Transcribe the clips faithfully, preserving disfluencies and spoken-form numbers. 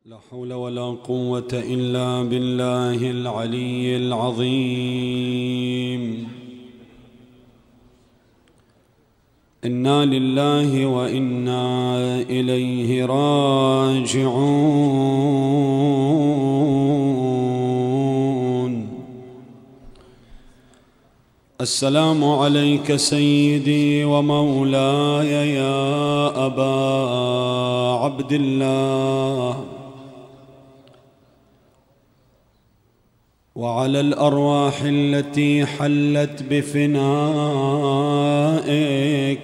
لا حول ولا قوة إلا بالله العلي العظيم. إنا لله وإنا إليه راجعون. السلام عليك سيدي ومولاي يا أبا عبد الله، وعلى الأرواح التي حلت بفنائك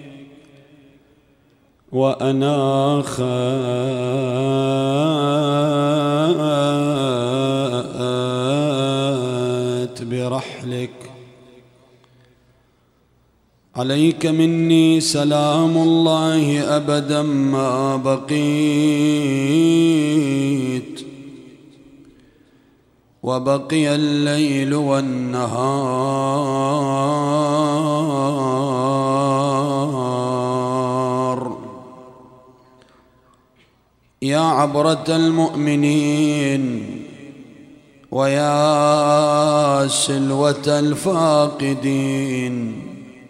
وأناخت برحلك. عليك مني سلام الله أبدا ما بقيت، وبقي الليل والنهار. يا عبرة المؤمنين ويا سلوة الفاقدين،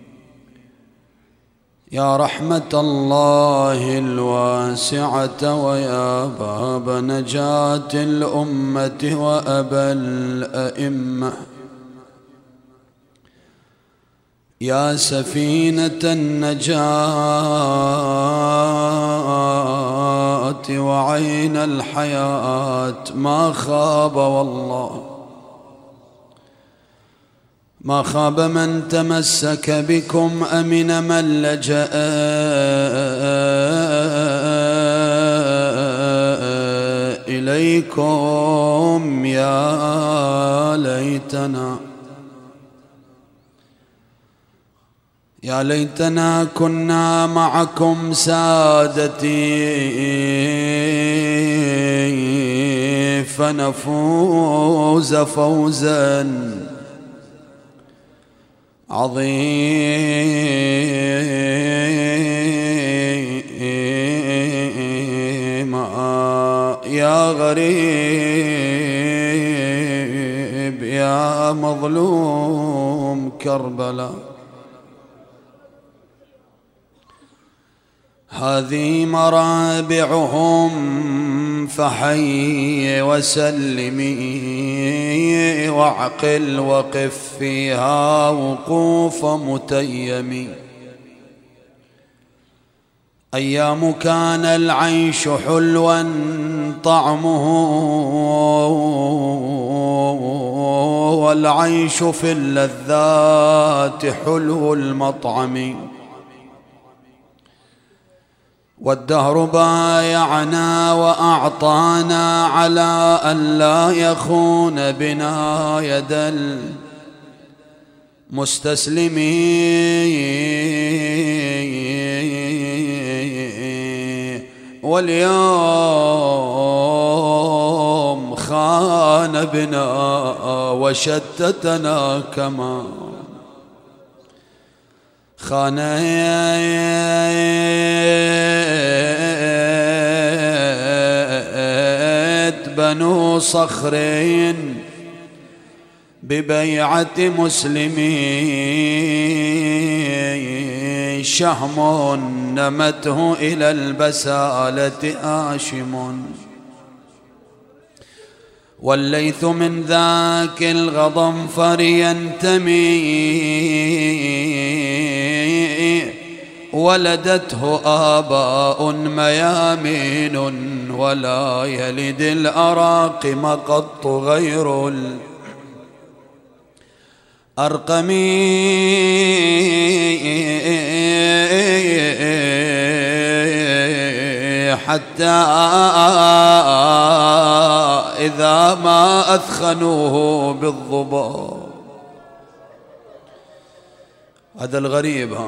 يا رحمة الله الواسعة ويا باب نجاة الأمة وأبا الأئمة، يا سفينة النجاة وعين الحياة. ما خاب والله، ما خاب من تمسك بكم، أمن من لجأ إليكم. يا ليتنا يا ليتنا كنا معكم سادتي، فنفوز فوزا عظيما. يا غريب يا مظلوم كربلاء، هذه مرابعهم فحي وسلمي، واعقل وقف فيها وقوف متيمي. أيام كان العيش حلوا طعمه، والعيش في اللذات حلو المطعم. والدهر بايعنا وأعطانا على أن لا يخون بنا يد المستسلمين، واليوم خان بنا وشتتنا كما خانت بنو صخرين ببيعة مسلمين. شهم نمته إلى البسالة آشم، والليث من ذاك الغضنفر ينتمي. ولدته آباء ميامين، ولا يلد الأراقم قط غير الأرقم. حتى إذا ما أثخنوه بالضباب، هذا الغريب ها،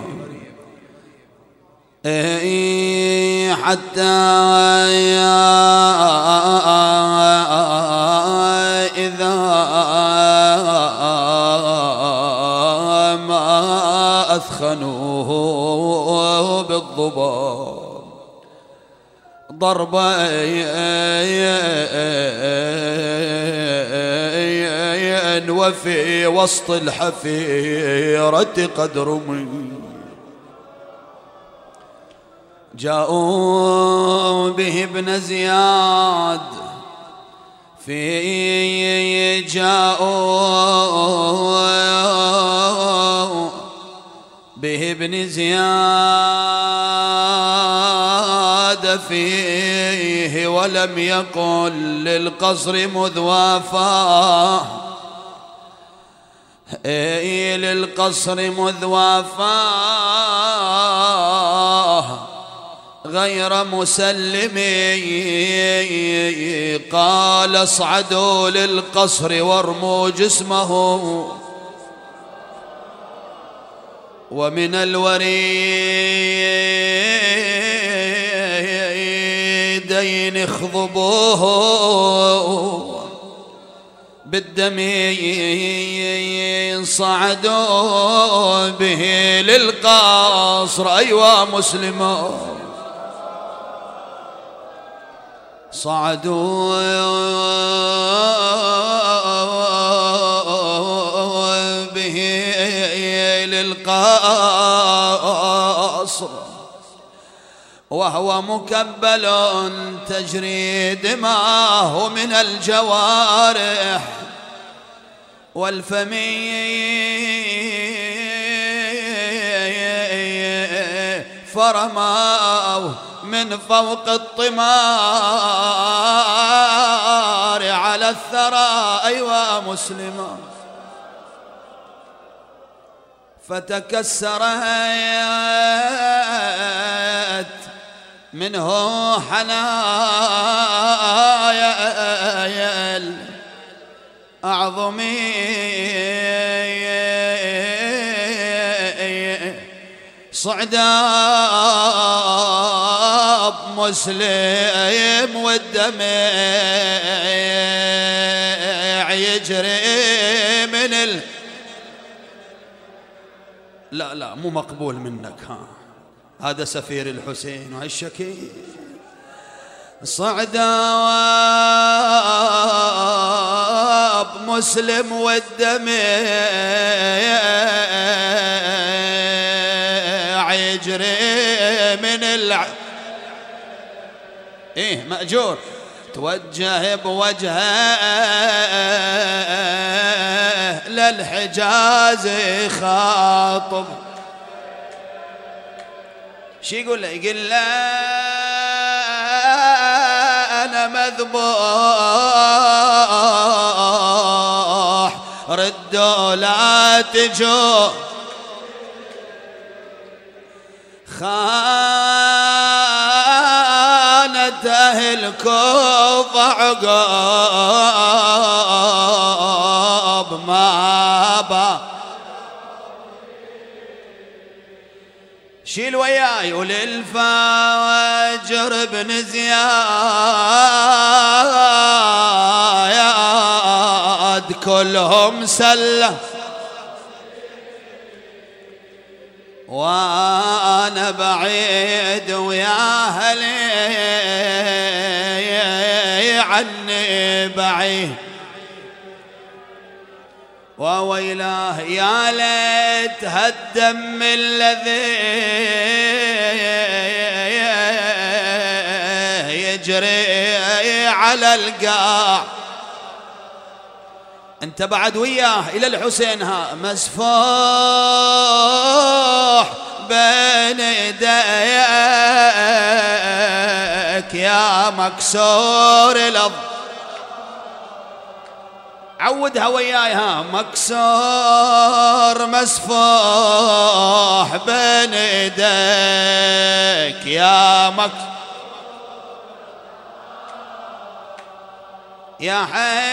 حتى إذا ما أثخنوه بالضباب ضربين وفي وسط الحفيرة قد رمي. جاءوا به ابن زياد في جاءوا به ابن زياد فيه ولم يقل للقصر مذ وافاه اي للقصر مذ وافاه غير مسلم. قال اصعدوا للقصر وارموا جسمه ومن الوريدين اخضبوه بالدم. صعدوا به للقصر أيوا مسلمون صعدوا به للقصر وهو مكبل تجري دماه من الجوارح والفم فرماه من فوق الطمار على الثرى أيوا مسلما فتكسرت منه حنايا الأعظمي. صعداب مسلم والدمع يجري من ال... لا لا مو مقبول منك. ها هذا سفير الحسين وهالشكي. صعداب مسلم والدمع يجري من الع... ايه مأجور. توجه بوجهه للحجاز خاطب. شي يقول له؟ يقول له أنا مذبوح ردوا لا تجوا خانت أهل الكوفة عقاب ما با. شيل وياي وللفجر بن زياد كلهم سلة وانا بعيد ويا اهلي عني بعيد. وويلاه يا ليت هالدم الذي يجري على القاع. انت بعد وياه الى الحسين ها مسفوح بين يديك يا مكسور الأرض. عودها وياي ها مكسور مسفوح بين يديك يا مكسور يا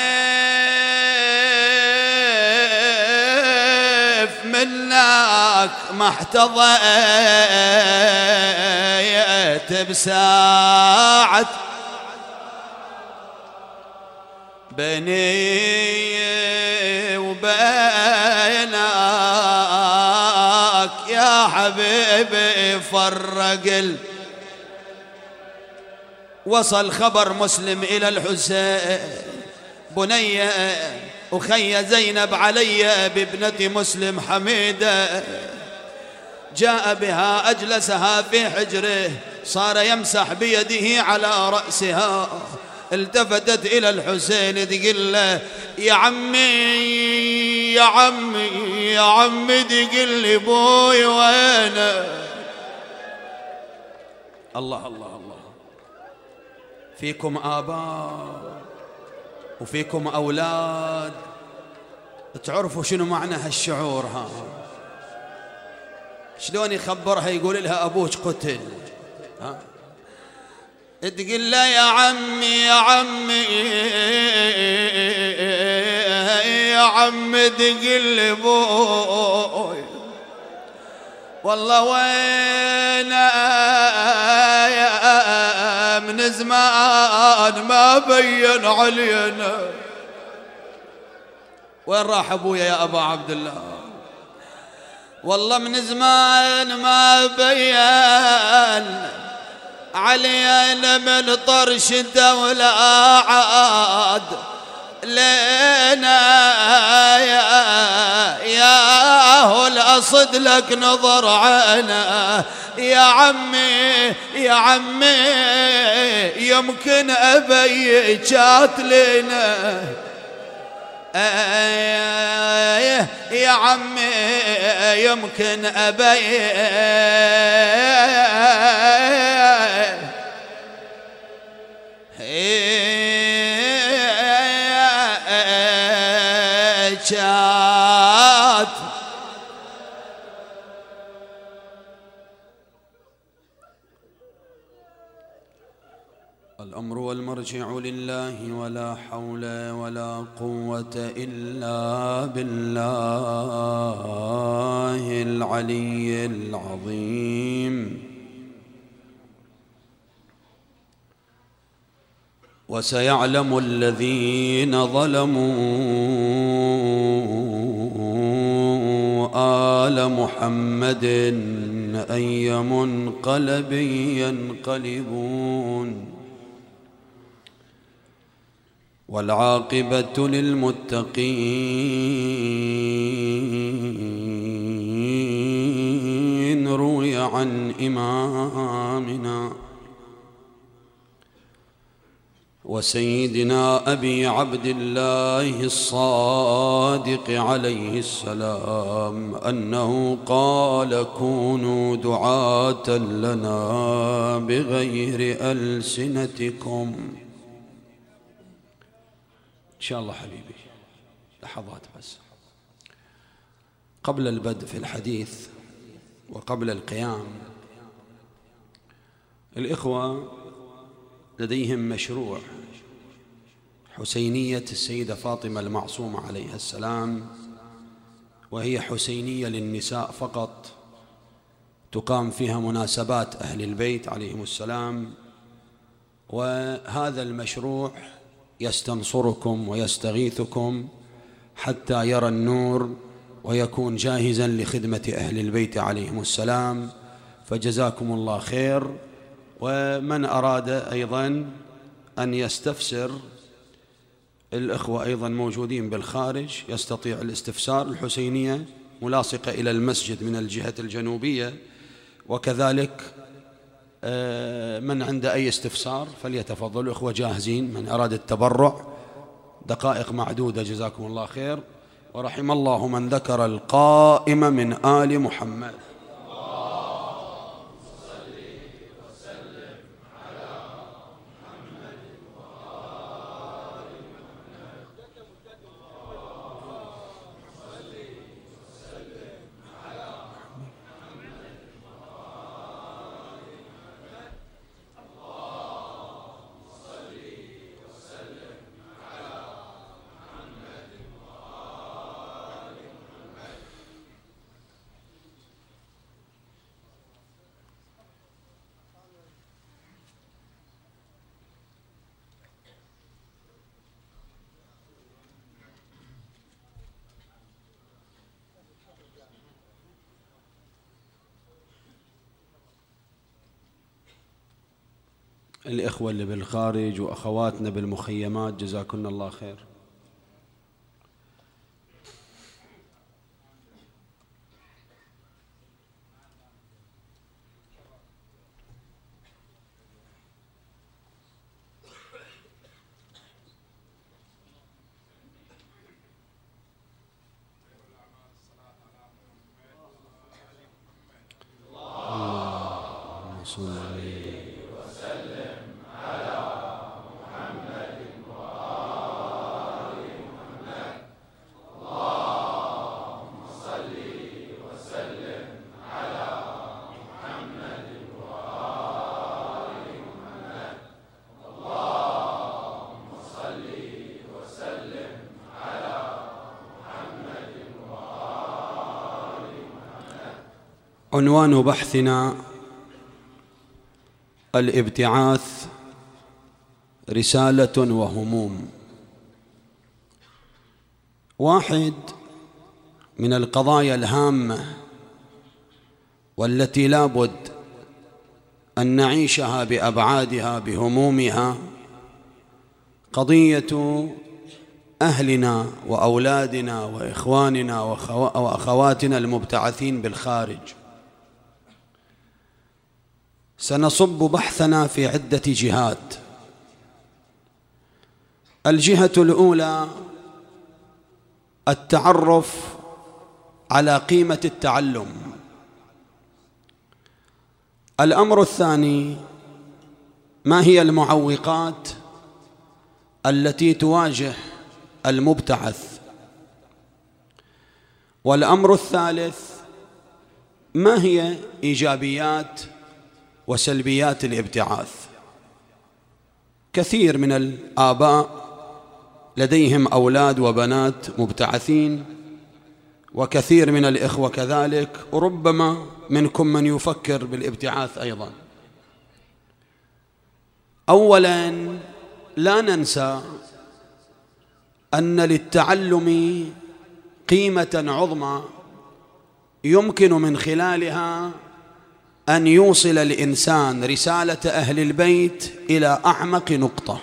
حيف منك ما احتضيت بساعة بيني وبينك يا حبيبي فرق ال... وصل خبر مسلم إلى الحسين بني أخي زينب علي بابنة مسلم حميدة، جاء بها أجلسها في حجره، صار يمسح بيده على رأسها. التفتت إلى الحسين تقول له يا عمي يا عمي يا عمي، تقول لي بوي وينه؟ الله الله الله، فيكم آباء وفيكم أولاد تعرفوا شنو معنى هالشعور. ها شلون يخبرها يقول لها أبوك قتل، ها تقول له يا عمي يا عمي يا عمي، تقول لي بوي والله وين من زمان ما بين علينا. وين راح ابويا يا ابا عبد الله؟ والله من زمان ما بين علينا من طرشته ولا عاد لنا يا يا هو الأصد لك نظر عنا يا عمي يا عمي، يمكن أبي جات لنا يا عمي، يمكن أبي جات. الأمر والمرجع لله ولا حول ولا قوة إلا بالله العلي العظيم. وسيعلم الذين ظلموا آل محمد أي منقلب ينقلبون، والعاقبة للمتقين. روي عن إمامنا وسيدنا أبي عبد الله الصادق عليه السلام أنه قال كونوا دعاة لنا بغير ألسنتكم. إن شاء الله حبيبي لحظات بس قبل البدء في الحديث وقبل القيام، الإخوة لديهم مشروع حسينية السيدة فاطمة المعصومة عليها السلام، وهي حسينية للنساء فقط، تقام فيها مناسبات أهل البيت عليهم السلام. وهذا المشروع يستنصركم ويستغيثكم حتى يرى النور ويكون جاهزا لخدمة أهل البيت عليهم السلام، فجزاكم الله خير. ومن أراد أيضا أن يستفسر، الإخوة أيضا موجودين بالخارج يستطيع الاستفسار. الحسينية ملاصقة إلى المسجد من الجهة الجنوبية، وكذلك من عنده أي استفسار فليتفضل، الإخوة جاهزين. من أراد التبرع دقائق معدودة، جزاكم الله خير. ورحم الله من ذكر القائم من آل محمد. الإخوة اللي بالخارج وأخواتنا بالمخيمات جزاكن الله خير. صل وسلم على محمد وآل محمد. اللهم صل وسلم على محمد وآل محمد. اللهم صل وسلم على محمد وآل محمد. عنوان بحثنا الابتعاث رسالة وهموم. واحد من القضايا الهامة والتي لا بد أن نعيشها بأبعادها بهمومها قضية أهلنا وأولادنا وإخواننا وأخواتنا المبتعثين بالخارج. سنصب بحثنا في عدة جهات. الجهة الأولى التعرف على قيمة التعلم. الأمر الثاني ما هي المعوقات التي تواجه المبتعث. والأمر الثالث ما هي إيجابيات وسلبيات الابتعاث. كثير من الآباء لديهم أولاد وبنات مبتعثين، وكثير من الإخوة كذلك، وربما منكم من يفكر بالابتعاث أيضا. أولا لا ننسى أن للتعلم قيمة عظمى يمكن من خلالها أن يوصل الإنسان رسالة أهل البيت إلى أعمق نقطة.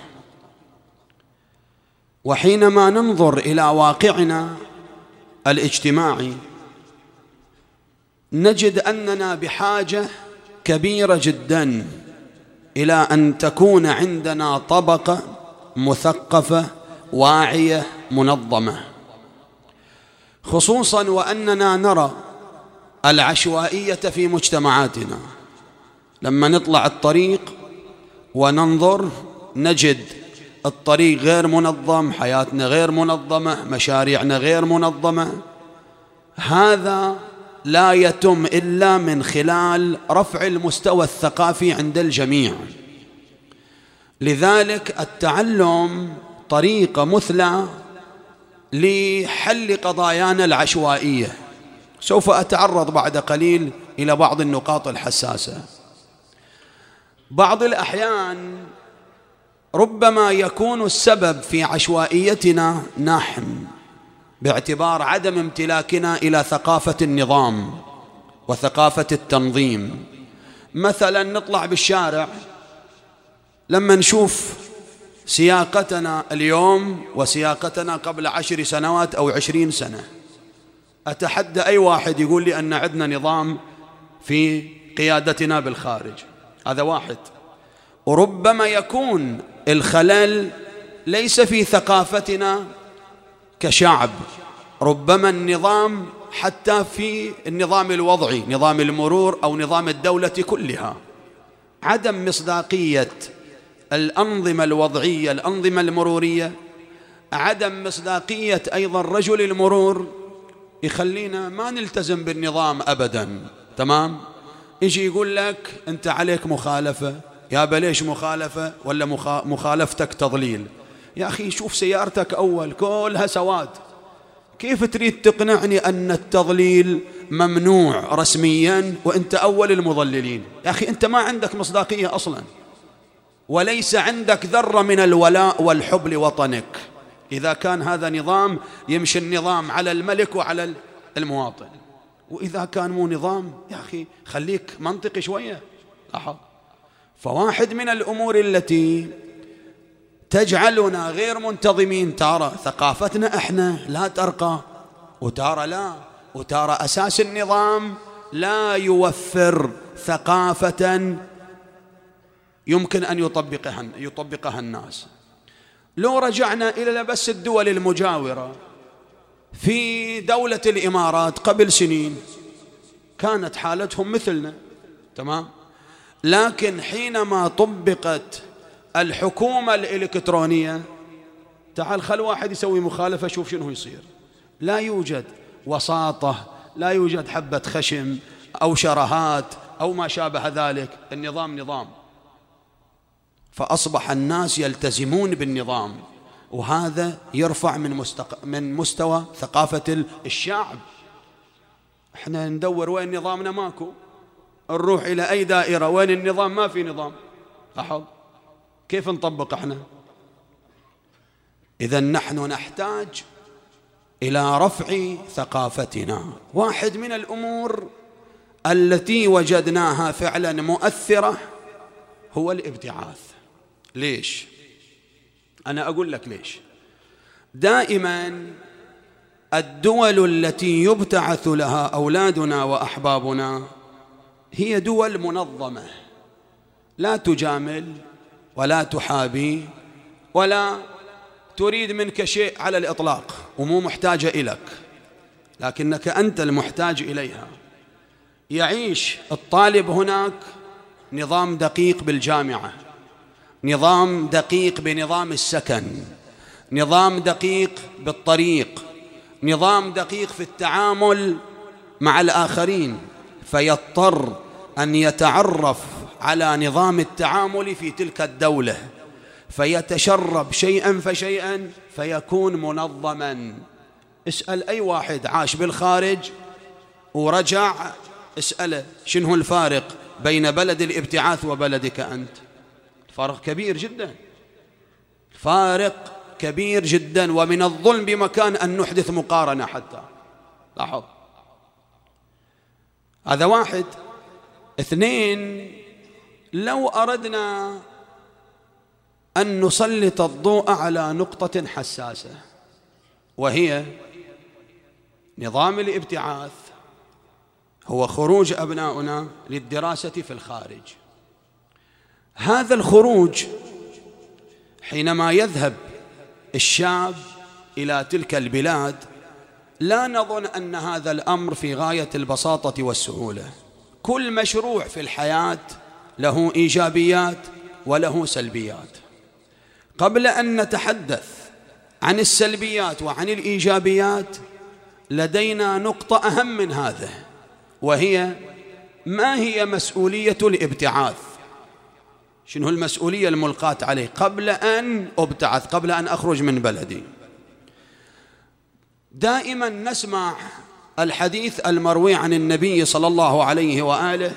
وحينما ننظر إلى واقعنا الاجتماعي نجد أننا بحاجة كبيرة جدا إلى أن تكون عندنا طبقة مثقفة واعية منظمة، خصوصا وأننا نرى العشوائية في مجتمعاتنا. لما نطلع الطريق وننظر نجد الطريق غير منظم، حياتنا غير منظمة، مشاريعنا غير منظمة. هذا لا يتم إلا من خلال رفع المستوى الثقافي عند الجميع. لذلك التعلم طريقة مثلى لحل قضايانا العشوائية. سوف أتعرض بعد قليل إلى بعض النقاط الحساسة. بعض الأحيان ربما يكون السبب في عشوائيتنا نحن، باعتبار عدم امتلاكنا إلى ثقافة النظام وثقافة التنظيم. مثلا نطلع بالشارع لما نشوف سياقتنا اليوم وسياقتنا قبل عشر سنوات أو عشرين سنة، أتحدى أي واحد يقول لي أن عندنا نظام في قيادتنا بالخارج. هذا واحد. وربما يكون الخلل ليس في ثقافتنا كشعب، ربما النظام حتى في النظام الوضعي، نظام المرور أو نظام الدولة كلها. عدم مصداقية الأنظمة الوضعية، الأنظمة المرورية، عدم مصداقية أيضا رجل المرور يخلينا ما نلتزم بالنظام أبدا. تمام؟ يجي يقول لك أنت عليك مخالفة. يا بليش مخالفة؟ ولا مخالفتك تضليل؟ يا أخي شوف سيارتك أول كلها سواد، كيف تريد تقنعني أن التضليل ممنوع رسميا وأنت أول المضللين؟ يا أخي أنت ما عندك مصداقية أصلا، وليس عندك ذرة من الولاء والحب لوطنك. إذا كان هذا نظام يمشي النظام على الملك وعلى المواطن، وإذا كان مو نظام يا أخي خليك منطقي شوية. لاحظ. فواحد من الأمور التي تجعلنا غير منتظمين، ترى ثقافتنا إحنا لا ترقى، وترى لا، وترى أساس النظام لا يوفر ثقافة يمكن أن يطبقها يطبقها الناس. لو رجعنا إلى بس الدول المجاورة، في دولة الإمارات قبل سنين كانت حالتهم مثلنا. تمام؟ لكن حينما طبقت الحكومة الإلكترونية، تعال خل واحد يسوي مخالفة شوف شنو يصير. لا يوجد وساطة، لا يوجد حبة خشم أو شرهات أو ما شابه ذلك. النظام نظام، فأصبح الناس يلتزمون بالنظام، وهذا يرفع من مستق... من مستوى ثقافة الشعب. احنا ندور وين نظامنا، ماكو. نروح إلى أي دائرة وين النظام، ما في نظام. لاحظ كيف نطبق احنا. إذن نحن نحتاج إلى رفع ثقافتنا. واحد من الأمور التي وجدناها فعلا مؤثرة هو الابتعاث. ليش؟ أنا أقول لك ليش. دائما الدول التي يبتعث لها أولادنا وأحبابنا هي دول منظمة، لا تجامل ولا تحابي ولا تريد منك شيء على الإطلاق، ومو محتاجة إليك، لكنك أنت المحتاج إليها. يعيش الطالب هناك نظام دقيق بالجامعة، نظام دقيق بنظام السكن، نظام دقيق بالطريق، نظام دقيق في التعامل مع الآخرين، فيضطر أن يتعرف على نظام التعامل في تلك الدولة، فيتشرب شيئا فشيئا فيكون منظما. اسأل أي واحد عاش بالخارج ورجع، اسأله شنو الفارق بين بلد الابتعاث وبلدك أنت. فرق كبير جدا، فارق كبير جدا. ومن الظلم بمكان أن نحدث مقارنة حتى. لاحظ، هذا واحد. اثنين، لو أردنا أن نسلط الضوء على نقطة حساسة، وهي نظام الابتعاث هو خروج أبناؤنا للدراسة في الخارج. هذا الخروج حينما يذهب الشاب إلى تلك البلاد، لا نظن أن هذا الأمر في غاية البساطة والسهولة. كل مشروع في الحياة له إيجابيات وله سلبيات. قبل أن نتحدث عن السلبيات وعن الإيجابيات، لدينا نقطة أهم من هذا، وهي ما هي مسؤولية الابتعاث؟ شنو المسؤولية الملقاة عليه قبل أن أبتعث، قبل أن أخرج من بلدي؟ دائما نسمع الحديث المروي عن النبي صلى الله عليه وآله: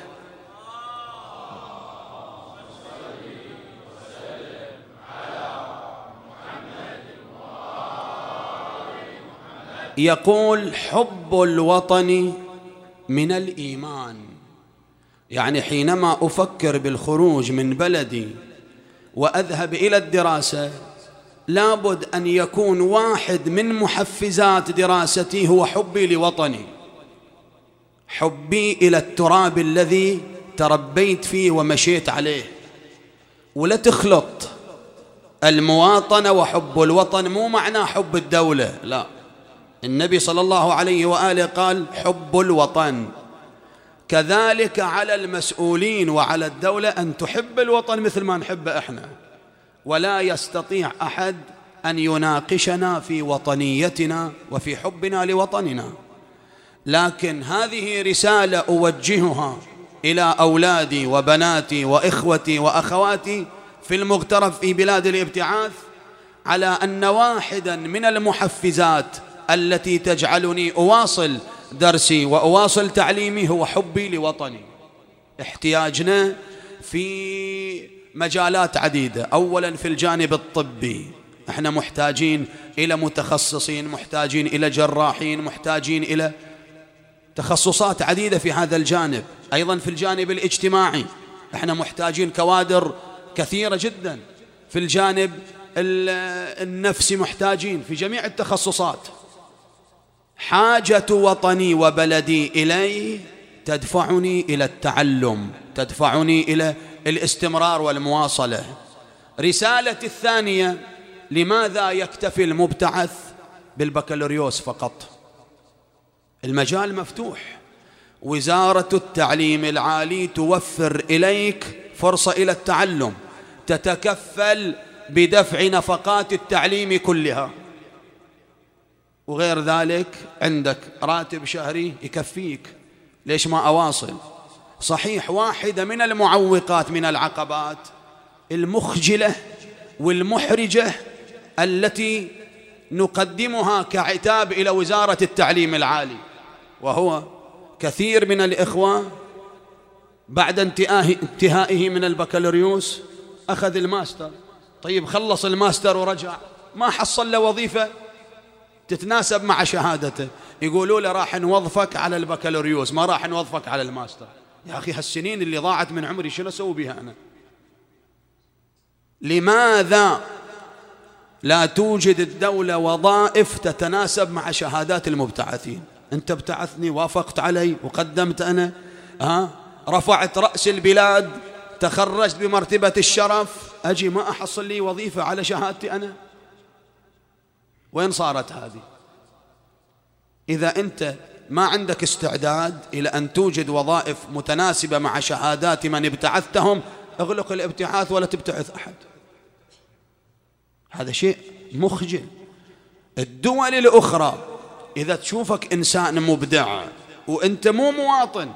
يقول حب الوطن من الإيمان. يعني حينما أفكر بالخروج من بلدي وأذهب إلى الدراسة، لابد أن يكون واحد من محفزات دراستي هو حبي لوطني، حبي إلى التراب الذي تربيت فيه ومشيت عليه. ولا تخلط المواطنة وحب الوطن، مو معناه حب الدولة، لا. النبي صلى الله عليه وآله قال حب الوطن. كذلك على المسؤولين وعلى الدولة أن تحب الوطن مثل ما نحب إحنا، ولا يستطيع أحد أن يناقشنا في وطنيتنا وفي حبنا لوطننا. لكن هذه رسالة أوجهها إلى أولادي وبناتي وإخوتي وأخواتي في المغترب في بلاد الابتعاث، على أن واحدا من المحفزات التي تجعلني أواصل درسي وأواصل تعليمي هو حبي لوطني. احتياجنا في مجالات عديدة. أولا في الجانب الطبي، احنا محتاجين إلى متخصصين، محتاجين إلى جراحين، محتاجين إلى تخصصات عديدة في هذا الجانب. أيضا في الجانب الاجتماعي احنا محتاجين كوادر كثيرة جدا. في الجانب النفسي محتاجين في جميع التخصصات. حاجة وطني وبلدي إلي تدفعني إلى التعلم، تدفعني إلى الاستمرار والمواصلة. رسالة الثانية: لماذا يكتفي المبتعث بالبكالوريوس فقط؟ المجال مفتوح، وزارة التعليم العالي توفر إليك فرصة إلى التعلم، تتكفل بدفع نفقات التعليم كلها، وغير ذلك عندك راتب شهري يكفيك، ليش ما أواصل؟ صحيح واحدة من المعوقات من العقبات المخجلة والمحرجة التي نقدمها كعتاب إلى وزارة التعليم العالي، وهو كثير من الإخوة بعد انتهائه من البكالوريوس أخذ الماستر. طيب خلص الماستر ورجع ما حصل له وظيفة تتناسب مع شهادته، يقولوا له راح نوظفك على البكالوريوس ما راح نوظفك على الماستر. يا أخي هالسنين اللي ضاعت من عمري شنو أسوي بها أنا؟ لماذا لا توجد الدولة وظائف تتناسب مع شهادات المبتعثين؟ أنت ابتعثني، وافقت علي وقدمت أنا، ها رفعت رأس البلاد، تخرجت بمرتبة الشرف، أجي ما أحصل لي وظيفة على شهادتي أنا؟ وين صارت هذه؟ إذا أنت ما عندك استعداد إلى أن توجد وظائف متناسبة مع شهادات من ابتعثتهم، اغلق الابتعاث ولا تبتعث أحد. هذا شيء مخجل. الدول الأخرى إذا تشوفك إنسان مبدع وأنت مو مواطن،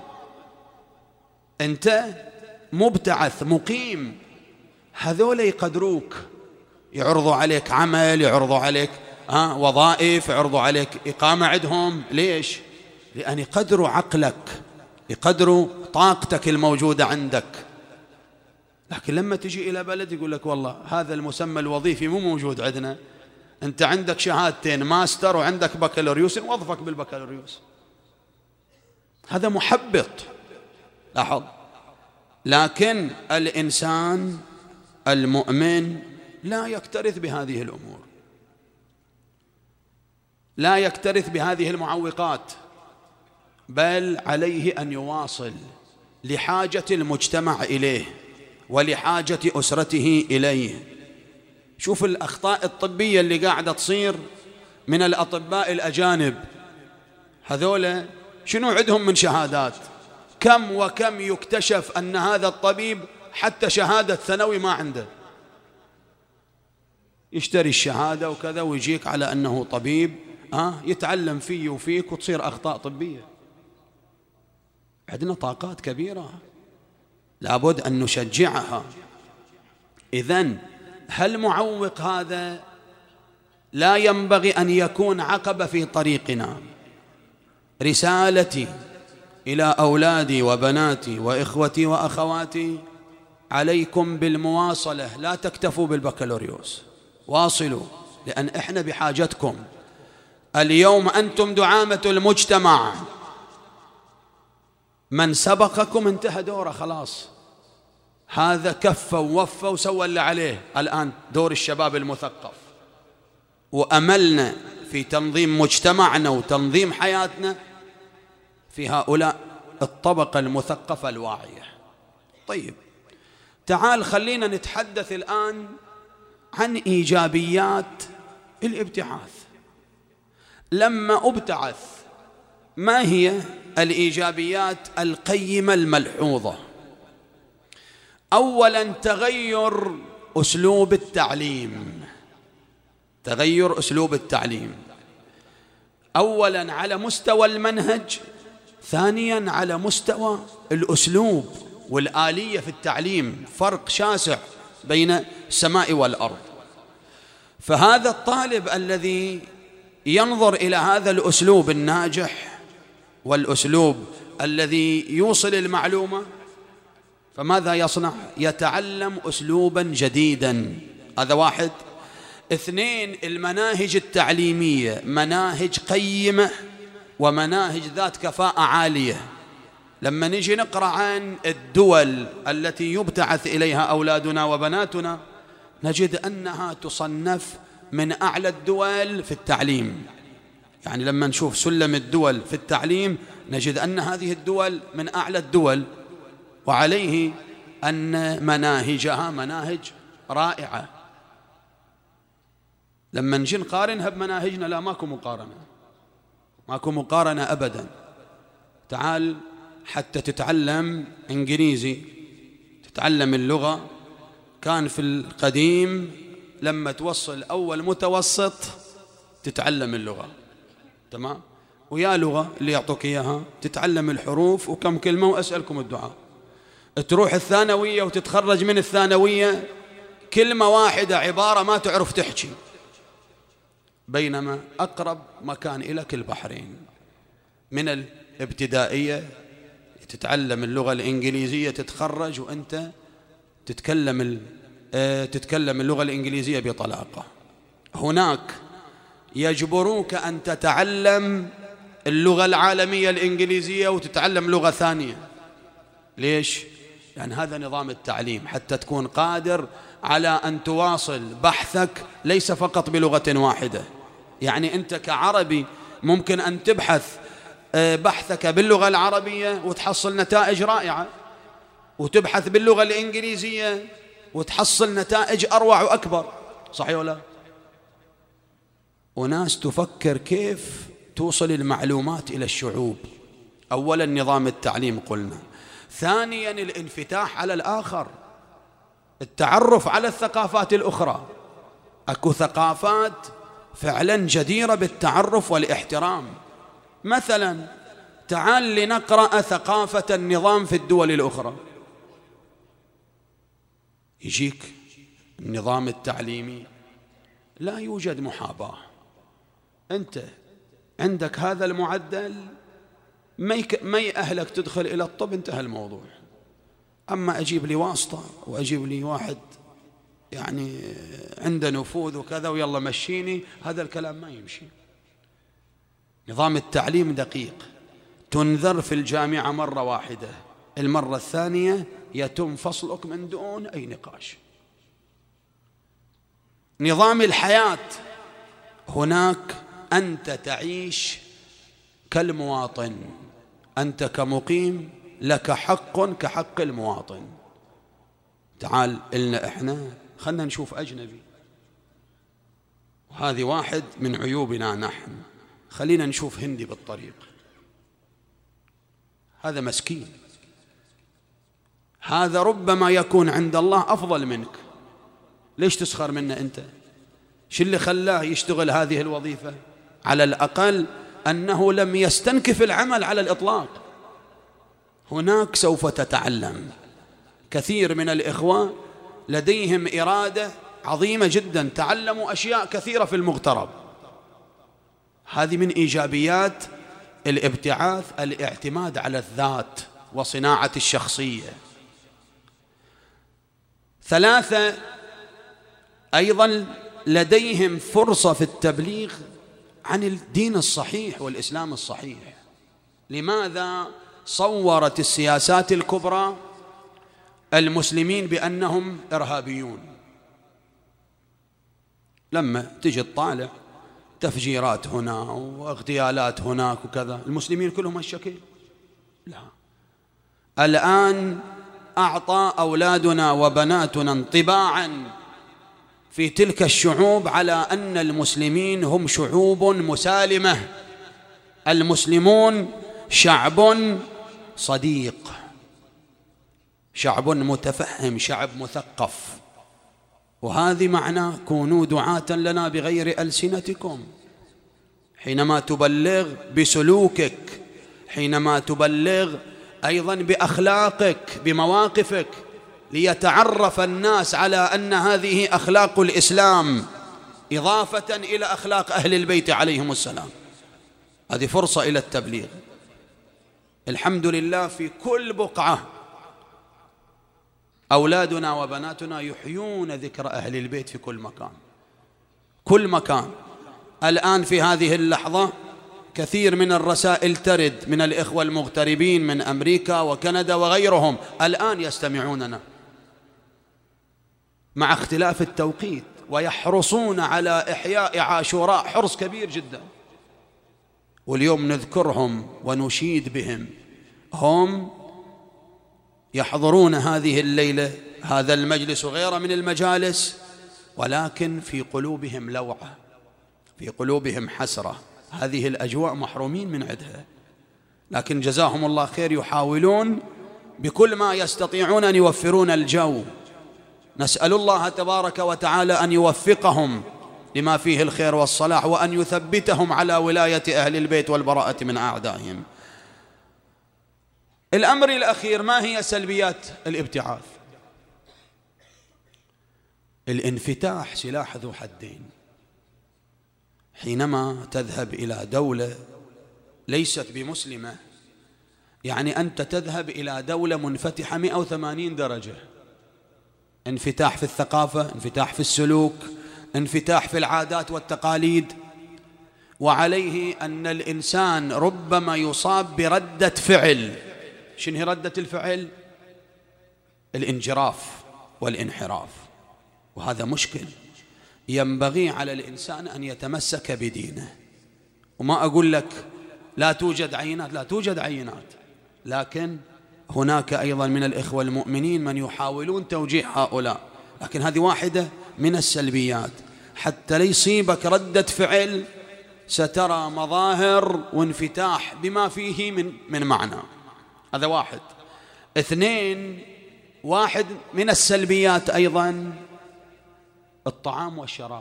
أنت مبتعث مقيم، هذول يقدروك، يعرضوا عليك عمل، يعرضوا عليك آه وظائف، يعرضوا عليك إقامة عندهم. ليش؟ لأن يقدروا عقلك، يقدروا طاقتك الموجودة عندك. لكن لما تجي إلى بلد يقول لك والله هذا المسمى الوظيفي مو موجود عندنا، أنت عندك شهادتين ماستر وعندك بكالوريوس، نوظفك بالبكالوريوس. هذا محبط. لاحظ. لكن الإنسان المؤمن لا يكترث بهذه الأمور، لا يكترث بهذه المعوقات، بل عليه أن يواصل لحاجة المجتمع إليه ولحاجة أسرته إليه. شوف الأخطاء الطبية اللي قاعدة تصير من الأطباء الأجانب، هذولا شنو عندهم من شهادات؟ كم وكم يكتشف أن هذا الطبيب حتى شهادة ثانوي ما عنده، يشتري الشهادة وكذا ويجيك على أنه طبيب، آه يتعلم فيه وفيك وتصير أخطاء طبية. عندنا طاقات كبيرة لابد أن نشجعها. إذن هالمعوق هذا لا ينبغي أن يكون عقبة في طريقنا. رسالتي إلى أولادي وبناتي وإخوتي وأخواتي: عليكم بالمواصلة، لا تكتفوا بالبكالوريوس، واصلوا، لأن إحنا بحاجتكم. اليوم أنتم دعامة المجتمع، من سبقكم انتهى دوره خلاص، هذا كفى ووفى وسوى اللي عليه. الآن دور الشباب المثقف، وأملنا في تنظيم مجتمعنا وتنظيم حياتنا في هؤلاء الطبقة المثقفة الواعية. طيب تعال خلينا نتحدث الآن عن إيجابيات الابتعاث. لما أبتعث ما هي الإيجابيات القيمة الملحوظة؟ أولاً تغير أسلوب التعليم، تغير أسلوب التعليم أولاً على مستوى المنهج، ثانياً على مستوى الأسلوب والآلية في التعليم. فرق شاسع بين السماء والأرض. فهذا الطالب الذي ينظر إلى هذا الأسلوب الناجح والأسلوب الذي يوصل المعلومة، فماذا يصنع؟ يتعلم أسلوبا جديدا. هذا واحد. اثنين، المناهج التعليمية مناهج قيمة ومناهج ذات كفاءة عالية. لما نجي نقرأ عن الدول التي يبتعث إليها أولادنا وبناتنا نجد أنها تصنف من أعلى الدول في التعليم. يعني لما نشوف سلم الدول في التعليم نجد أن هذه الدول من أعلى الدول، وعليه أن مناهجها مناهج رائعة. لما نجي نقارنها بمناهجنا لا، ماكو مقارنة، ماكو مقارنة أبدا. تعال حتى تتعلم إنجليزي، تتعلم اللغة، كان في القديم لما توصل أول متوسط تتعلم اللغة، تمام، ويا لغة اللي يعطوك إياها تتعلم الحروف وكم كلمة وأسألكم الدعاء. تروح الثانوية وتتخرج من الثانوية كلمة واحدة عبارة ما تعرف تحكي، بينما أقرب مكان إليك البحرين. من الابتدائية تتعلم اللغة الإنجليزية، تتخرج وأنت تتكلم تتكلم اللغة الإنجليزية بطلاقة. هناك يجبروك أن تتعلم اللغة العالمية الإنجليزية وتتعلم لغة ثانية. ليش؟ لأن هذا نظام التعليم، حتى تكون قادر على أن تواصل بحثك ليس فقط بلغة واحدة. يعني أنت كعربي ممكن أن تبحث بحثك باللغة العربية وتحصل نتائج رائعة، وتبحث باللغة الإنجليزية وتحصل نتائج أروع وأكبر، صحيح ولا؟ وناس تفكر كيف توصل المعلومات إلى الشعوب. أولا نظام التعليم قلنا، ثانيا الانفتاح على الآخر، التعرف على الثقافات الأخرى. أكو ثقافات فعلا جديرة بالتعرف والاحترام. مثلا تعال لنقرأ ثقافة النظام في الدول الأخرى. يجيك النظام التعليمي لا يوجد محاباة، أنت عندك هذا المعدل ما يأهلك تدخل إلى الطب، انتهى الموضوع. أما أجيب لي واسطة وأجيب لي واحد يعني عنده نفوذ وكذا ويلا مشيني، هذا الكلام ما يمشي. نظام التعليم دقيق، تنذر في الجامعة مرة واحدة، المرة الثانية يتم فصلك من دون أي نقاش. نظام الحياة هناك أنت تعيش كالمواطن، أنت كمقيم لك حق كحق المواطن. تعال إلنا إحنا خلنا نشوف أجنبي، وهذه واحد من عيوبنا نحن، خلينا نشوف هندي بالطريق، هذا مسكين، هذا ربما يكون عند الله أفضل منك، ليش تسخر منه أنت؟ شو اللي خلاه يشتغل هذه الوظيفة؟ على الأقل أنه لم يستنكف العمل على الإطلاق. هناك سوف تتعلم. كثير من الإخوة لديهم إرادة عظيمة جدا، تعلموا أشياء كثيرة في المغترب. هذه من إيجابيات الابتعاث، الاعتماد على الذات وصناعة الشخصية. ثلاثة، أيضا لديهم فرصة في التبليغ عن الدين الصحيح والإسلام الصحيح. لماذا صورت السياسات الكبرى المسلمين بأنهم إرهابيون؟ لما تجي تطالع تفجيرات هنا واغتيالات هناك وكذا، المسلمين كلهم هالشكل؟ لا. الآن أعطى أولادنا وبناتنا انطباعا في تلك الشعوب على أن المسلمين هم شعوب مسالمة، المسلمون شعب صديق، شعب متفهم، شعب مثقف. وهذه معناه كونوا دعاة لنا بغير ألسنتكم، حينما تبلغ بسلوكك، حينما تبلغ أيضا بأخلاقك، بمواقفك، ليتعرف الناس على أن هذه أخلاق الإسلام إضافة إلى أخلاق أهل البيت عليهم السلام. هذه فرصة إلى التبليغ. الحمد لله في كل بقعة أولادنا وبناتنا يحيون ذكر أهل البيت في كل مكان، كل مكان. الآن في هذه اللحظة كثير من الرسائل ترد من الإخوة المغتربين من أمريكا وكندا وغيرهم، الآن يستمعوننا مع اختلاف التوقيت، ويحرصون على إحياء عاشوراء حرص كبير جدا. واليوم نذكرهم ونشيد بهم، هم يحضرون هذه الليلة هذا المجلس وغيره من المجالس، ولكن في قلوبهم لوعة، في قلوبهم حسرة. هذه الأجواء محرومين من عدها. لكن جزاهم الله خير يحاولون بكل ما يستطيعون أن يوفرون الجو. نسأل الله تبارك وتعالى أن يوفقهم لما فيه الخير والصلاح، وأن يثبتهم على ولاية أهل البيت والبراءة من أعدائهم. الأمر الأخير، ما هي سلبيات الابتعاث؟ الانفتاح سلاح ذو حدين. حينما تذهب إلى دولة ليست بمسلمة، يعني أنت تذهب إلى دولة منفتحة مئة وثمانين درجة، انفتاح في الثقافة، انفتاح في السلوك، انفتاح في العادات والتقاليد. وعليه أن الإنسان ربما يصاب بردة فعل. شنو هي ردة الفعل؟ الانجراف والانحراف، وهذا مشكل. ينبغي على الإنسان أن يتمسك بدينه. وما أقول لك لا توجد عينات، لا توجد عينات، لكن هناك أيضا من الإخوة المؤمنين من يحاولون توجيه هؤلاء، لكن هذه واحدة من السلبيات. حتى ليصيبك ردة فعل سترى مظاهر وانفتاح بما فيه من من معنى. هذا واحد. اثنين، واحد من السلبيات أيضا الطعام والشراب.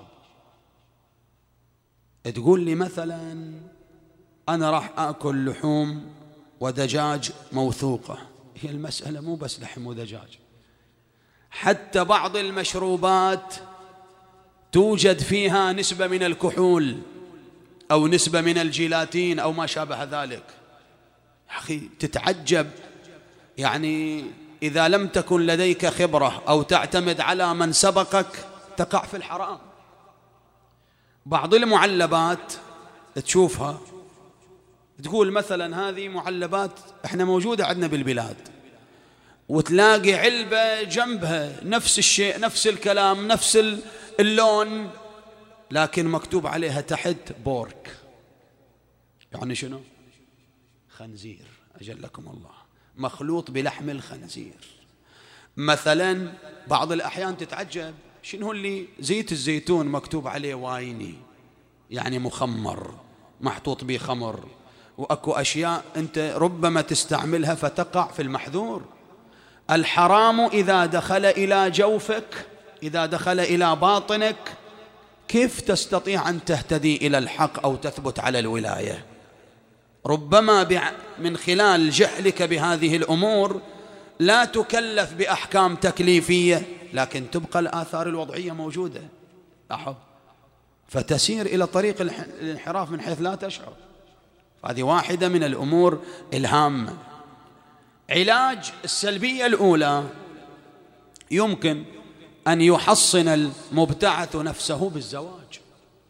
تقول لي مثلا أنا راح آكل لحوم ودجاج موثوقة. هي المسألة مو بس لحم ودجاج، حتى بعض المشروبات توجد فيها نسبة من الكحول أو نسبة من الجيلاتين أو ما شابه ذلك. يا أخي تتعجب، يعني إذا لم تكن لديك خبرة أو تعتمد على من سبقك تقع في الحرام. بعض المعلبات تشوفها تقول مثلا هذه معلبات احنا موجودة عندنا بالبلاد، وتلاقي علبة جنبها نفس الشيء، نفس الكلام، نفس اللون، لكن مكتوب عليها تحت بورك. يعني شنو؟ خنزير، أجلكم الله، مخلوط بلحم الخنزير. مثلا بعض الأحيان تتعجب، شنو اللي زيت الزيتون مكتوب عليه وايني، يعني مخمر، محطوط به خمر، وأكو أشياء أنت ربما تستعملها فتقع في المحذور. الحرام إذا دخل إلى جوفك، إذا دخل إلى باطنك، كيف تستطيع أن تهتدي إلى الحق أو تثبت على الولاية؟ ربما من خلال جهلك بهذه الأمور لا تكلف بأحكام تكليفية، لكن تبقى الآثار الوضعية موجودة، لاحظ، فتسير إلى طريق الانحراف من حيث لا تشعر. هذه واحدة من الأمور الهامة. علاج السلبية الأولى، يمكن أن يحصن المبتعث نفسه بالزواج.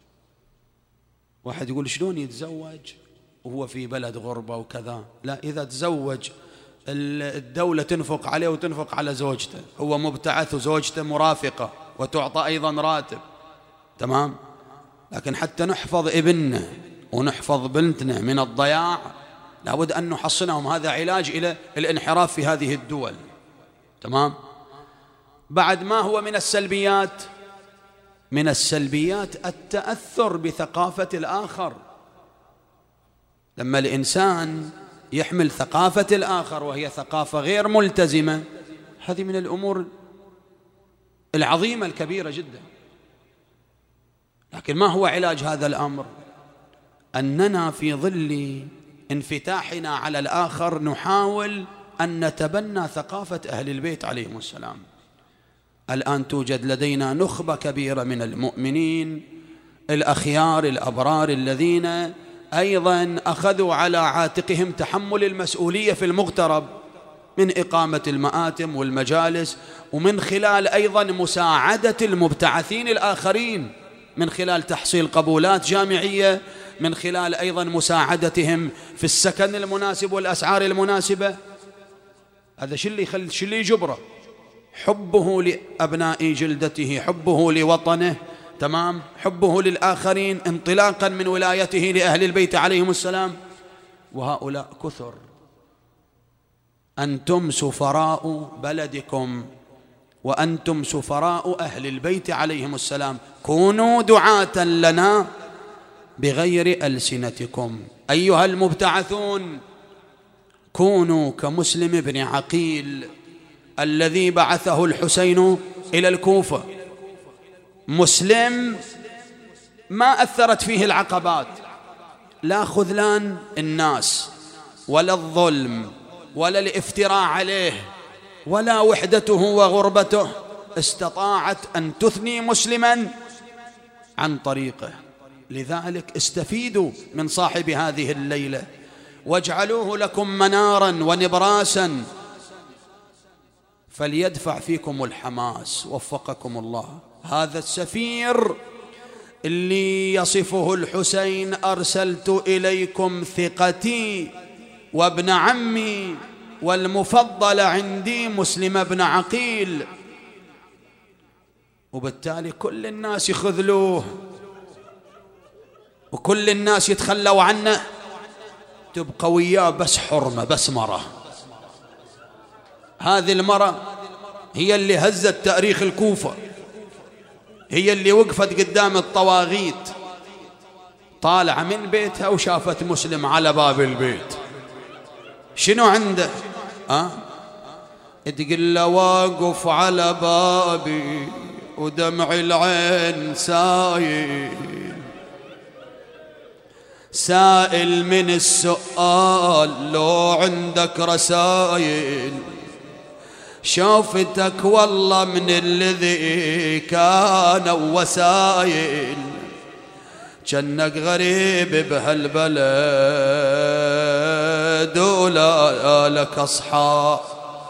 واحد يقول شلون يتزوج وهو في بلد غربة وكذا؟ لا، إذا تزوج الدولة تنفق عليه وتنفق على زوجته، هو مبتعث وزوجته مرافقة وتعطى أيضا راتب، تمام؟ لكن حتى نحفظ ابننا ونحفظ بنتنا من الضياع لابد أن نحصنهم. هذا علاج إلى الانحراف في هذه الدول، تمام؟ بعد ما هو من السلبيات؟ من السلبيات التأثر بثقافة الآخر. لما الإنسان يحمل ثقافة الآخر وهي ثقافة غير ملتزمة، هذه من الأمور العظيمة الكبيرة جدا. لكن ما هو علاج هذا الأمر؟ أننا في ظل انفتاحنا على الآخر نحاول أن نتبنى ثقافة أهل البيت عليهم السلام. الآن توجد لدينا نخبة كبيرة من المؤمنين الأخيار الأبرار الذين أيضا أخذوا على عاتقهم تحمل المسؤولية في المغترب، من إقامة المآتم والمجالس، ومن خلال أيضا مساعدة المبتعثين الآخرين، من خلال تحصيل قبولات جامعية، من خلال أيضا مساعدتهم في السكن المناسب والأسعار المناسبة. هذا شو اللي يخلي، شو اللي يجبره؟ حبه لأبناء جلدته، حبه لوطنه، تمام، حبه للآخرين انطلاقا من ولايته لأهل البيت عليهم السلام. وهؤلاء كثر. أنتم سفراء بلدكم وأنتم سفراء أهل البيت عليهم السلام، كونوا دعاة لنا بغير ألسنتكم. أيها المبتعثون كونوا كمسلم بن عقيل الذي بعثه الحسين إلى الكوفة. مسلم ما أثرت فيه العقبات، لا خذلان الناس ولا الظلم ولا الافتراء عليه ولا وحدته وغربته، استطاعت أن تثني مسلما عن طريقه. لذلك استفيدوا من صاحب هذه الليلة واجعلوه لكم منارا ونبراسا، فليدفع فيكم الحماس. وفقكم الله. هذا السفير اللي يصفه الحسين: أرسلت إليكم ثقتي وابن عمي والمفضل عندي مسلم بن عقيل. وبالتالي كل الناس يخذلوه وكل الناس يتخلوا عنه، تبقى وياه بس حرمة، بس مرة. هذه المرة هي اللي هزت تاريخ الكوفة، هي اللي وقفت قدام الطواغيت، طالعة من بيتها وشافت مسلم على باب البيت. شنو عنده؟ أه؟ تقول له: واقف على بابي ودمع العين سايل، سائل من السؤال لو عندك رسايل، شوفتك والله من الذي كان وسايل، جنك غريب بهالبلد ولا لك أصحاب.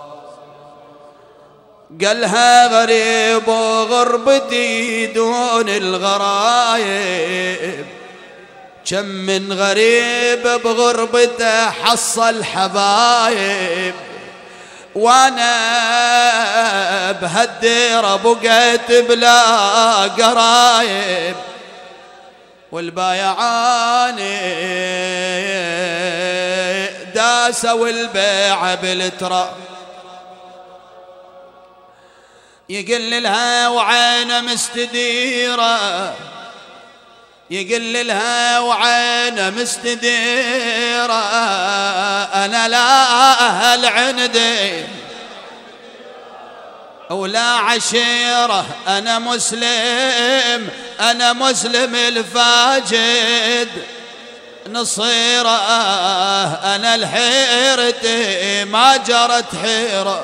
قالها: غريب وغربتي دون الغرايب، كم من غريب بغربته حصل حبايب، وانا بهالديرة بقيت بلا قرايب، والبايعان داسوا البيع بالتراب. يقل لها وعينه مستديرة، يقل لها وعينه مستديرة، أنا لا أهل عندي ولا عشيرة، أنا مسلم، أنا مسلم الفاجد نصيرة، أنا الحيرتي ما جرت حيرة.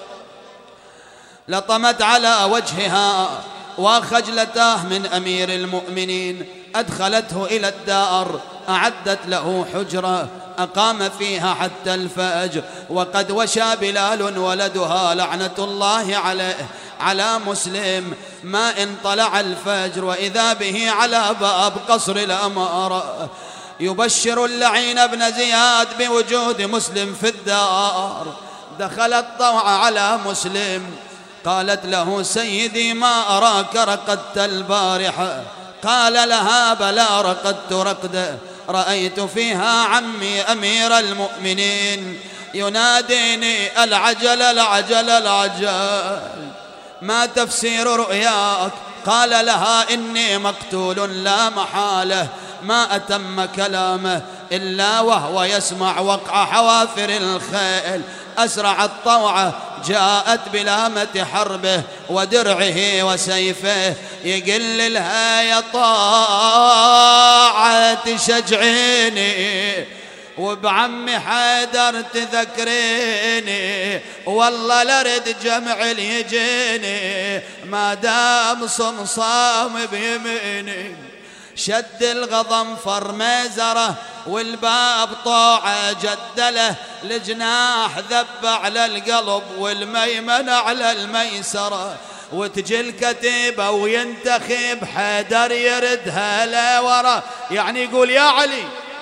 لطمت على وجهها وخجلته من أمير المؤمنين، أدخلته إلى الدار، أعدت له حجرة أقام فيها حتى الفجر، وقد وشى بلال ولدها لعنة الله عليه على مسلم، ما إن طلع الفجر وإذا به على باب قصر الأمارة يبشر اللعين بن زياد بوجود مسلم في الدار. دخلت طوع على مسلم، قالت له: سيدي ما أراك رقدت البارحة. قال لها: بلى رقدت رقدة رأيت فيها عمي أمير المؤمنين يناديني: العجل العجل العجل، ما تفسير رؤياك؟ قال لها: إني مقتول لا محالة. ما أتم كلامه إلا وهو يسمع وقع حوافر الخيل، أسرع الطوعة جاءت بلامة حربه ودرعه وسيفه، يقل لها: يا طاعة تشجعيني وبعمي حيدر تذكريني، والله لرد جمع يجيني ما دام صمصام بيميني. شد الغضنفر ميزره والباب طاعه جدله، الجناح ذب على القلب والميمن على الميسره، وتجي الكتيبه وينتخب حيدر يردها لورا، يعني يقول يا علي.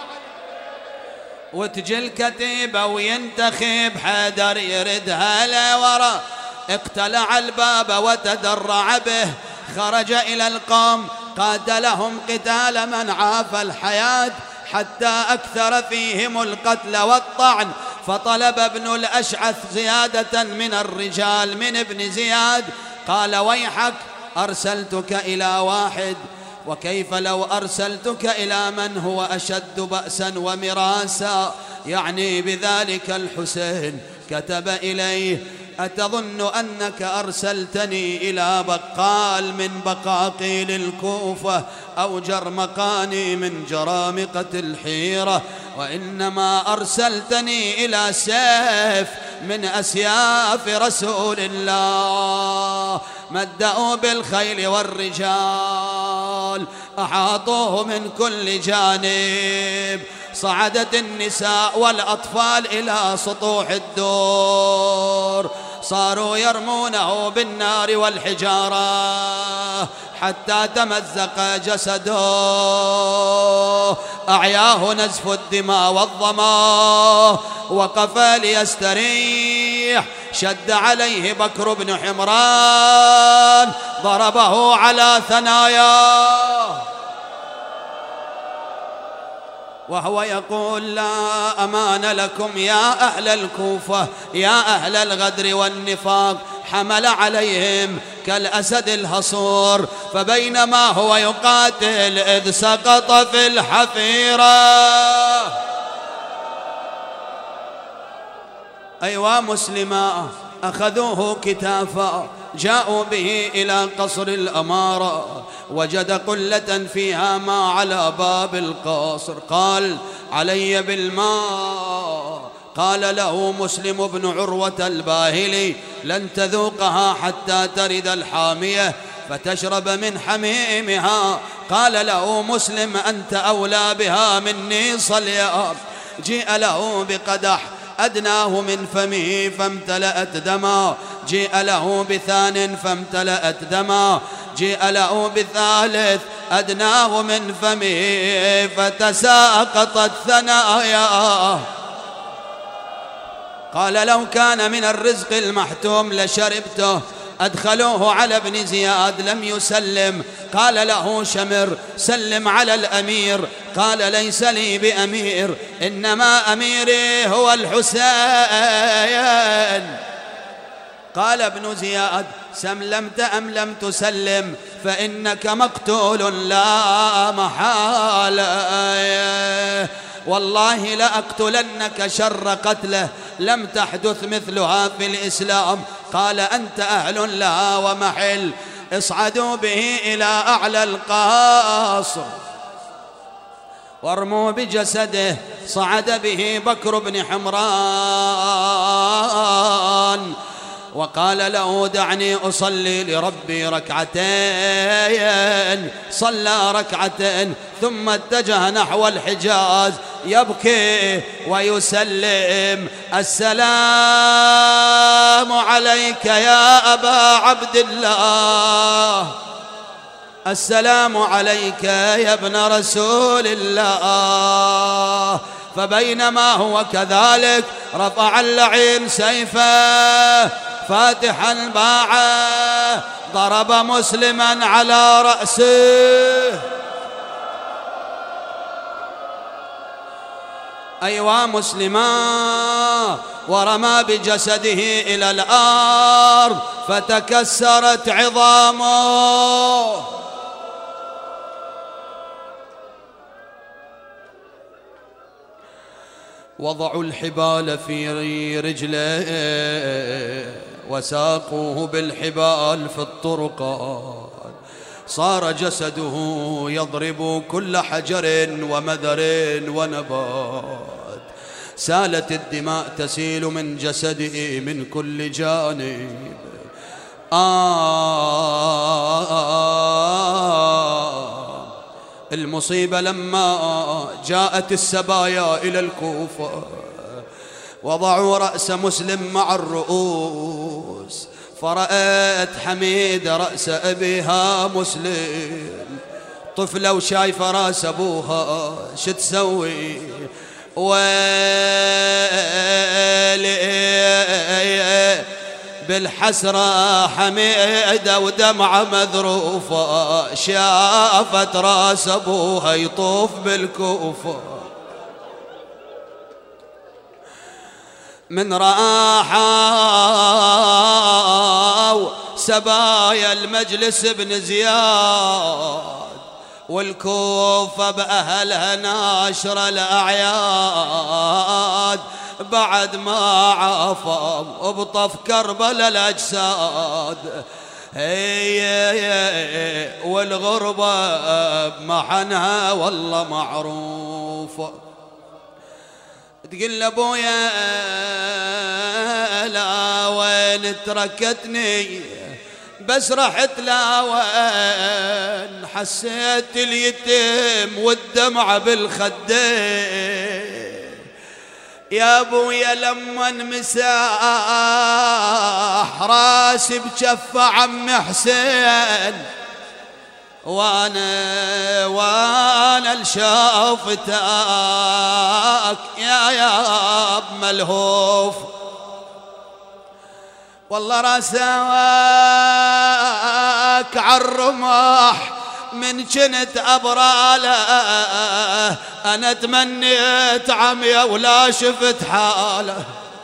وتجي الكتيبه وينتخب حيدر يردها لورا، اقتلع الباب وتدرع به، خرج إلى القوم قاتلهم قتال من عاف الحياة، حتى أكثر فيهم القتل والطعن، فطلب ابن الأشعث زيادة من الرجال من ابن زياد، قال: ويحك أرسلتك إلى واحد وكيف لو أرسلتك إلى من هو أشد بأسا ومراسا، يعني بذلك الحسين. كتب إليه: أتظن أنك أرسلتني إلى بقال من بقاقيل الكوفة أو جرمقاني من جرامقة الحيرة، وإنما أرسلتني إلى سيف من أسياف رسول الله. مدأوا بالخيل والرجال، أحاطوه من كل جانب، صعدت النساء والأطفال إلى سطوح الدور، صاروا يرمونه بالنار والحجارة حتى تمزق جسده، أعياه نزف الدماء والظما، وقف ليستريح. شد عليه بكر بن حمران، ضربه على ثناياه وهو يقول: لا أمان لكم يا أهل الكوفة، يا أهل الغدر والنفاق. حمل عليهم كالأسد الهصور، فبينما هو يقاتل إذ سقط في الحفيرة. أيوا مسلما، أخذوه كتافا، جاءوا به إلى قصر الأمارة، وجد قلة فيها ما على باب القصر. قال: علي بالماء. قال له مسلم بن عروة الباهلي: لن تذوقها حتى ترد الحامية فتشرب من حميمها. قال له مسلم: أنت أولى بها مني صليا. جيء له بقدح، أدناه من فمه فامتلأت دما، جيء له بثان فامتلأت دما، جيء له بثالث، أدناه من فمه فتساقطت ثناياه. قال: لو كان من الرزق المحتوم لشربته. أدخلوه على ابن زياد، لم يسلم. قال له شمر: سلم على الأمير. قال: ليس لي بأمير، إنما أميري هو الحسين. قال ابن زياد: سلمت أم لم تسلم؟ فإنك مقتول لا محالة، والله لأقتلنك شر قتله لم تحدث مثلها في الإسلام. قال: أنت أهل لها ومحل. اصعدوا به إلى أعلى القصر وارموا بجسده. صعد به بكر بن حمران وقال له: دعني أصلي لربي ركعتين. صلى ركعتين ثم اتجه نحو الحجاز يبكي ويسلم: السلام عليك يا أبا عبد الله، السلام عليك يا ابن رسول الله. فبينما هو كذلك رفع اللعين سيفه فاتحا باعه، ضرب مسلما على رأسه. أيوا مسلما، ورمى بجسده إلى الأرض فتكسرت عظامه. وضعوا الحبال في رجليه وساقوه بالحبال في الطرقات. صار جسده يضرب كل حجر ومذر ونبات، سالت الدماء تسيل من جسده من كل جانب. آه المصيبة لما جاءت السبايا إلى الكوفة، وضعوا رأس مسلم مع الرؤوس، فرأت حميد رأس أبيها مسلم. طفلة وشايفة راس أبوها شو تسوي؟ ويلي بالحسرة حميدة ودمعة مذروفة، شافت راس أبوها يطوف بالكوفة. من راحوا سبايا المجلس بن زياد والكوفة بأهلها ناشرة الأعياد بعد ما عافوا وبطف كربلاء الأجساد. هي والغربة بمحنها والله معروفة. تقول لابويا لا وين تركتني بس رحت لا وين، حسيت اليتيم والدمع بالخدين. يا ابويا لما مساح راسي بجف عم حسين، وانا وانا لشافتك يا ياب ملهوف. والله راسك عالرماح من جنت أبراله، أنا تمنيت عمي ولا شفت حاله.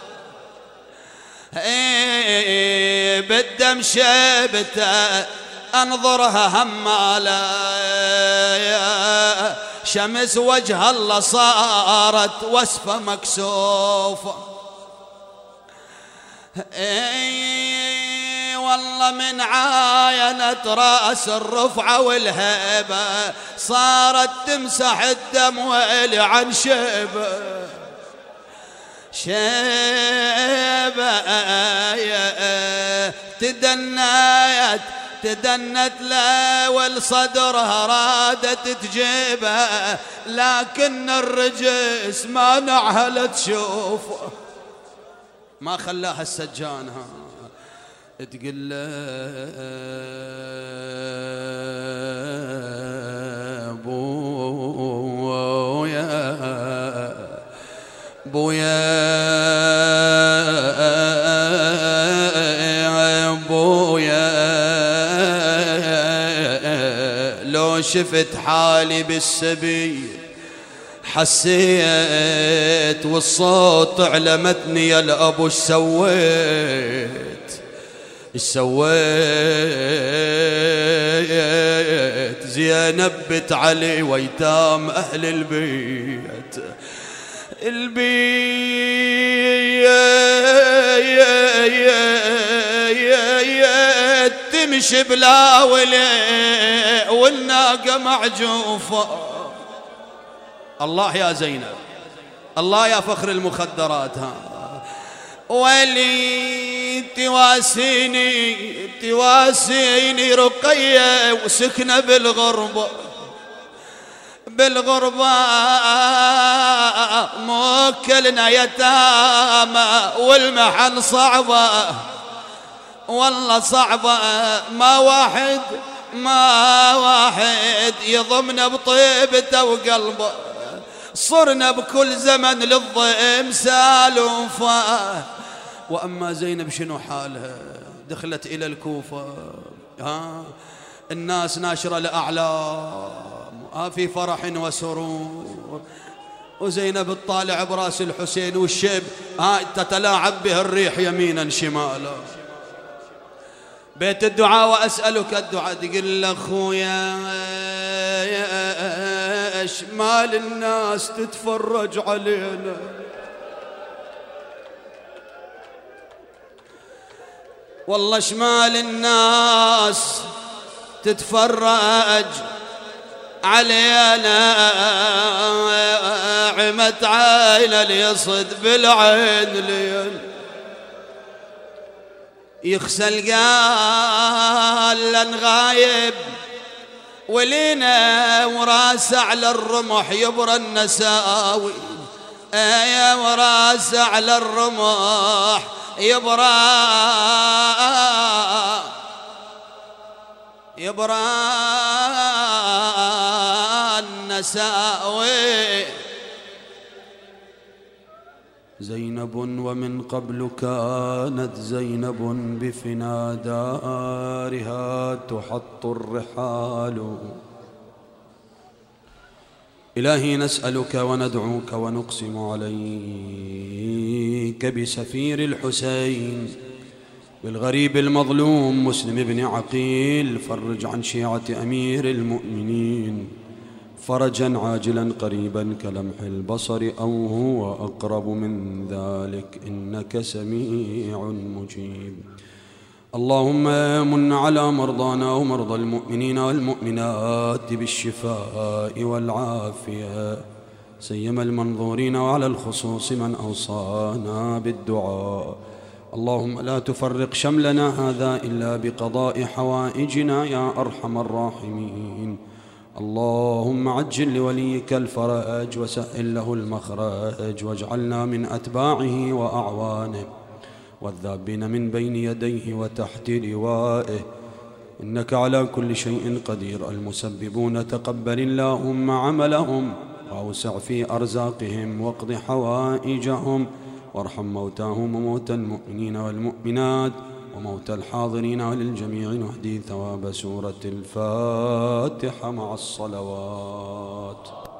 ايه بالدم شيبته انظرها هماله، شمس وجه الله صارت وصفه مكسوفه. اي والله من عاينت راس الرفعه والهيبه صارت تمسح الدم ويلي عن شيبه شيبه. تدنيت تدنت لا والصدرها رادت تجيبه، لكن الرجس ما نعها تشوفه، ما خلاها السجانها تقول له بويا بويا بويا لو شفت حالي بالسبيل حسيت والصوت علمتني يا الأبو ايش سويت ايش سويت. زينب بنت علي ويتام أهل البيت البيت تمشي بلا ولي والناقة معجوفة. الله يا زينب، الله يا فخر المخدرات. ها ولي تواسيني تواسيني رقية وسكنة بالغربة بالغربة موكلنا يتامى والمحن صعبة والله صعبة. ما واحد ما واحد يضمنا بطيبته وقلبه، صرنا بكل زمن للضيم سالوفة. وأما زينب شنو حالها؟ دخلت إلى الكوفة، ها الناس ناشرة الأعلام، ها في فرح وسرور، وزينب تطالع براس الحسين والشيب ها تتلاعب به الريح يمينا شمالا. بيت الدعاء وأسألك الدعاء، تقول أخويا ايش مال الناس تتفرج علينا، والله شمال الناس تتفرج علينا. عمت عينه ليصد بالعين ليل يخسل قال لن غايب ولينا وراسه على الرمح يبرى النساوي. يا وراسه على الرمح يبرى يبرى النساوي. زينب ومن قبل كانت زينب بفنا دارها تحط الرحال. إلهي نسألك وندعوك ونقسم عليك بسفير الحسين بالغريب المظلوم مسلم بن عقيل، فرج عن شيعة أمير المؤمنين فرجا عاجلا قريبا كلمح البصر أو هو أقرب من ذلك، إنك سميع مجيب. اللهم من على مرضانا ومرضى المؤمنين والمؤمنات بالشفاء والعافية، سيما المنظورين، وعلى الخصوص من أوصانا بالدعاء. اللهم لا تفرق شملنا هذا إلا بقضاء حوائجنا يا أرحم الراحمين. اللهم عجل لوليك الفرج وسهل له المخرج، واجعلنا من أتباعه وأعوانه والذابين من بين يديه وتحت لوائه، إنك على كل شيء قدير. المسببون تقبل اللهم عملهم وأوسع في أرزاقهم واقض حوائجهم، وارحم موتاهم وموتى المؤمنين والمؤمنات وموتى الحاضرين، وللجميع نهدي ثواب سورة الفاتحة مع الصلوات.